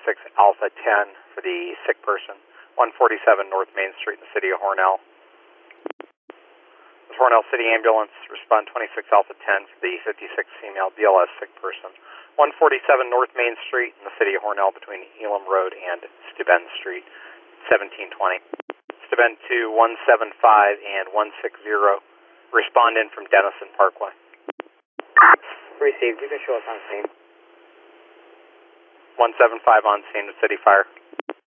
Alpha 10 for the sick person, 147 North Main Street in the city of Hornell. The Hornell City Ambulance, respond 26 Alpha 10 for the 56 female BLS sick person, 147 North Main Street in the city of Hornell between Elam Road and Steuben Street, 1720. Steuben to 175 and 160, respond in from Denison Parkway. Received, you can show us on scene. 175 on scene with City Fire.